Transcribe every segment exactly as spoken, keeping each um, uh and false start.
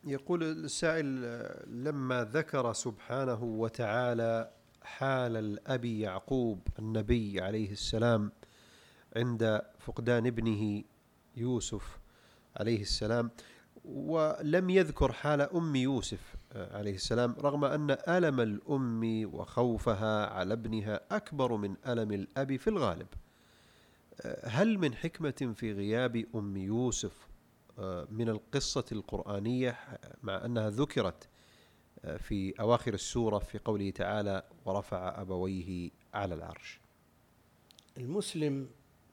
يقول السائل: لما ذكر سبحانه وتعالى حال الأب يعقوب النبي عليه السلام عند فقدان ابنه يوسف عليه السلام، ولم يذكر حال أم يوسف عليه السلام، رغم أن ألم الأم وخوفها على ابنها أكبر من ألم الأب في الغالب، هل من حكمة في غياب أم يوسف من القصة القرآنية مع أنها ذكرت في أواخر السورة في قوله تعالى: ورفع أبويه على العرش؟ المسلم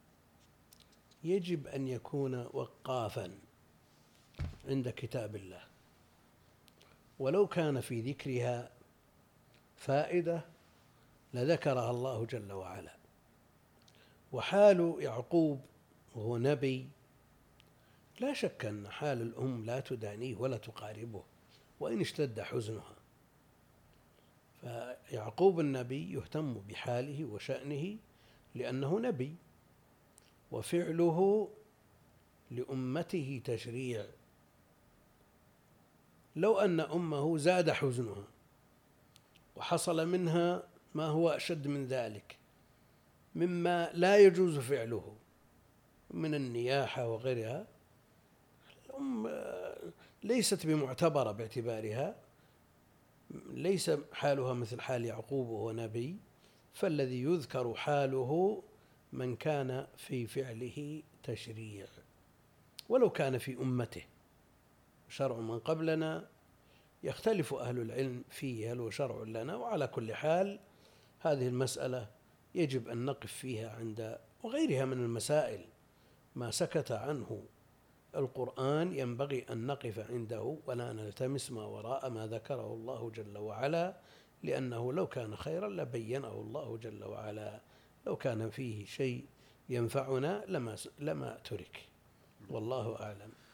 يجب أن يكون وقافا عند كتاب الله، ولو كان في ذكرها فائدة لذكرها الله جل وعلا. وحال يعقوب وهو نبي لا شك أن حال الأم لا تدانيه ولا تقاربه وإن اشتد حزنها، فيعقوب النبي يهتم بحاله وشأنه لأنه نبي، وفعله لأمته تشريع. لو أن أمه زاد حزنها وحصل منها ما هو أشد من ذلك مما لا يجوز فعله من النياحة وغيرها، الأم ليست بمعتبرة باعتبارها، ليس حالها مثل حال يعقوب وهو نبي، فالذي يذكر حاله من كان في فعله تشريع ولو كان في أمته. شرع من قبلنا يختلف أهل العلم فيه هل هو شرع لنا، وعلى كل حال هذه المسألة يجب أن نقف فيها عند وغيرها من المسائل. ما سكت عنه القرآن ينبغي أن نقف عنده ولا نلتمس ما وراء ما ذكره الله جل وعلا، لأنه لو كان خيرا لبينه الله جل وعلا، لو كان فيه شيء ينفعنا لما لما ترك. والله أعلم.